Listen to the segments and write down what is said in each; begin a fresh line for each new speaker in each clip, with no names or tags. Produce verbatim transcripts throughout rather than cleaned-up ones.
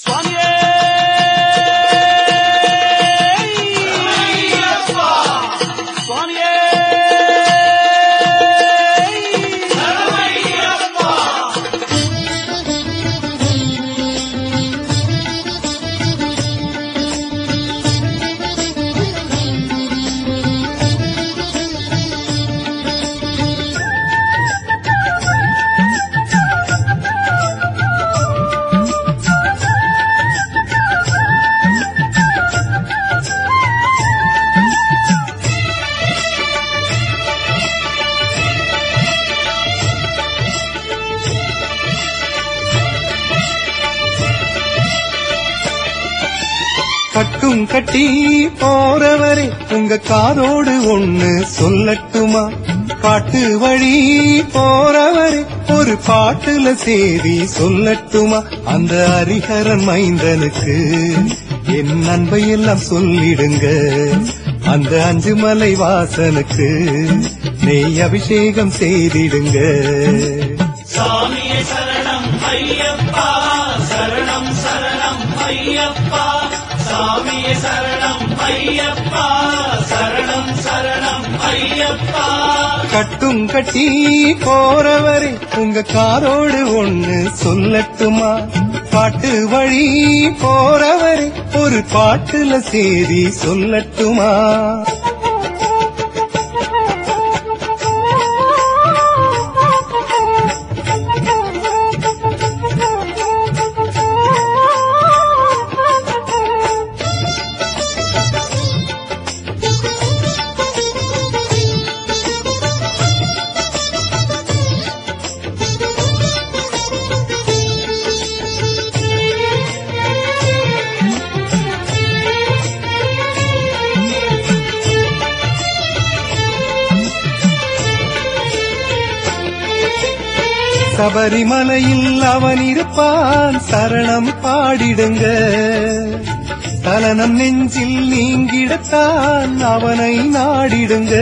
கட்டும் கட்டி போறவரே உங்க காதோடு ஒண்ணு சொல்லட்டுமா? காட்டு வழி போறவரே ஒரு பாட்டுல சேதி சொல்லட்டுமா? அந்த ஹரிஹரன் மைந்தனுக்கு என் அன்பை எல்லாம் சொல்லிடுங்க. அந்த அஞ்சு மலை வாசனுக்கு நெய் அபிஷேகம் செய்திடுங்க.
சாமியே சரணம் ஐயப்பா, சரணம் சரணம் ஐயப்பா, சாமியே சரணம் ஐயப்பா, சரணம் சரணம் ஐயப்பா.
கட்டும் கட்டி போறவரே உங்க காரோடு ஒண்ணு சொல்லட்டுமா? பாட்டு வழி போறவரே ஒரு பாட்டுல சேதி சொல்லட்டுமா? சபரிமலையில் அவன் இருப்பான், சரணம் பாடிடுங்க. தலனம் நெஞ்சில் நீங்கிடத்தான் அவனை நாடிடுங்க.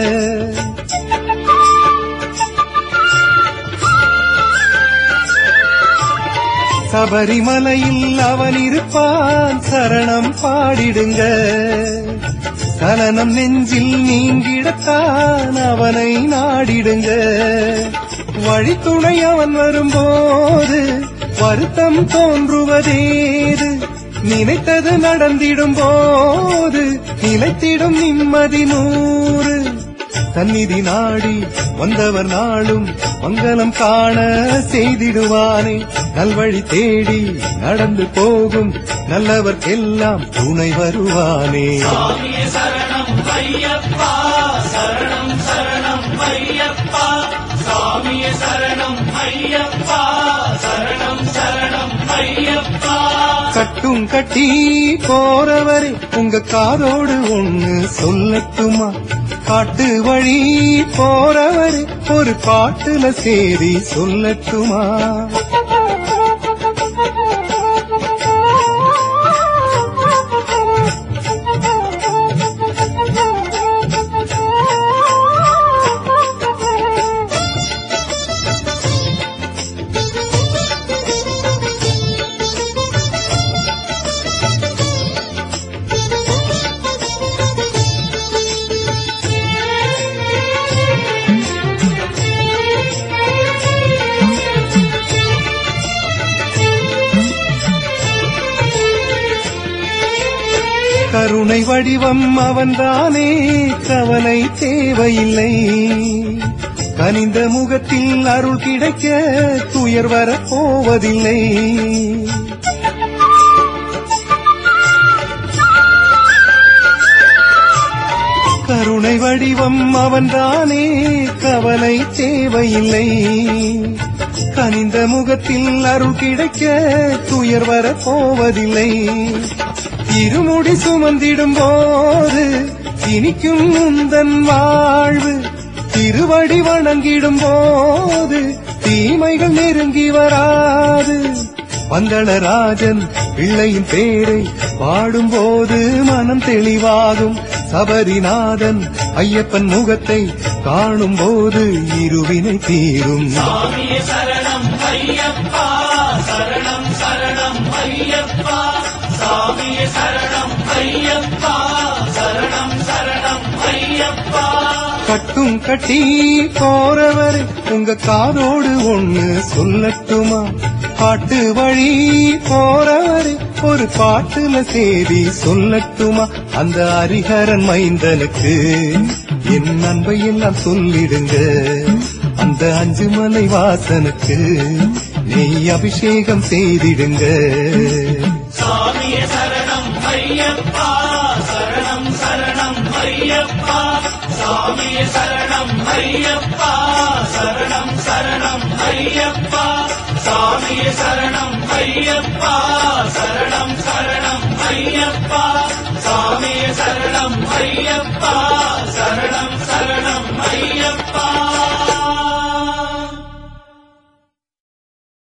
சபரிமலையில் அவன் இருப்பான், சரணம் பாடிடுங்க. தலனம் நெஞ்சில் நீங்கிடத்தான் அவனை நாடிடுங்க. வழித்துணை அவன் வரும்போது வருத்தம் தோன்றுவதேது? நினைத்தது நடந்திடும் போது நிலைத்திடும் நிம்மதி நூறு. தன்னிதி நாடி வந்தவர் நாளும் மங்களம் காண செய்திடுவானே. நல்வழி தேடி நடந்து போகும் நல்லவர்க்கெல்லாம் துணை வருவானே.
சாமியே சரணம் ஐயப்பா, சரணம் சரணம் ஐயப்பா, சாமியே சரணம் ஐயப்பா, சரணம் சரணம் ஐயப்பா.
கட்டும் கட்டி போறவரே உங்க காதோடு ஒண்ணு சொல்லட்டுமா? காட்டு வழி போறவரே ஒரு பாட்டுல சேதி சொல்லட்டுமா? கருணை வடிவம் அவன்தானே, கவலை தேவையில்லை. கனிந்த முகத்தில் அருள் கிடைக்க துயர் வரப் போவதில்லை. கருணை வடிவம் அவன்தானே, கவலை தேவையில்லை. கனிந்த முகத்தில் அருள் கிடைக்க துயர் வரப் போவதில்லை. இருமுடி சுமந்திடும் போது இனிக்கும் உந்தன் வாழ்வு. திருவடி வணங்கிடும் போது தீமைகள் நெருங்கி வராது. பந்தளராஜன் பிள்ளையின் பேரை பாடும்போது மனம் தெளிவாகும். சபரிநாதன் ஐயப்பன் முகத்தை காணும் போது இருவினை தீரும்.
சாமியே சரணம் ஐயப்பா, சரணம் சரணம் ஐயப்பா, ஐயப்பா
கட்டும் கட்டி போறவர் உங்க காதோடு ஒண்ணு சொல்லட்டுமா? பாட்டு வழி போறவர் ஒரு பாட்டுல சேதி சொல்லட்டுமா? அந்த ஹரிஹரன் மைந்தனுக்கு என் அன்பை எல்லாம் சொல்லிடுங்க. அந்த அஞ்சு மலை வாசனுக்கு நெய் அபிஷேகம் செய்திடுங்க.
சாமியே சரணம் ஐயப்பா சரணம் சரணம் ஐயப்பா சாமியே சரணம் ஐயப்பா சரணம் சரணம் ஐயப்பா சாமியே சரணம் ஐயப்பா சரணம் சரணம் ஐயப்பா சாமியே சரணம் ஐயப்பா சரணம் சரணம் ஐயப்பா